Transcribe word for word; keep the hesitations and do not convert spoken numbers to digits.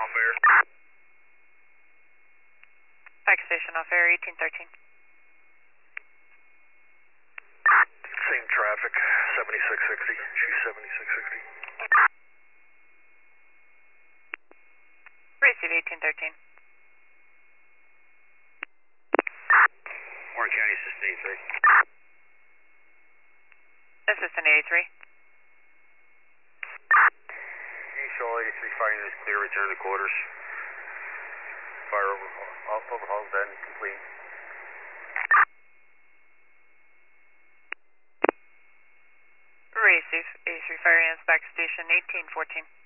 off air. Back station off air, eighteen thirteen. Same traffic, seventy-six sixty. She's seventy-six sixty. Receive eighteen thirteen. Warren County, Assistant eighty-three. Assistant eighty-three. Shoal eighty-three, fighting is clear, return to quarters. Fire over, overhaul then complete. Receive eighty-three, fire ends back station eighteen fourteen.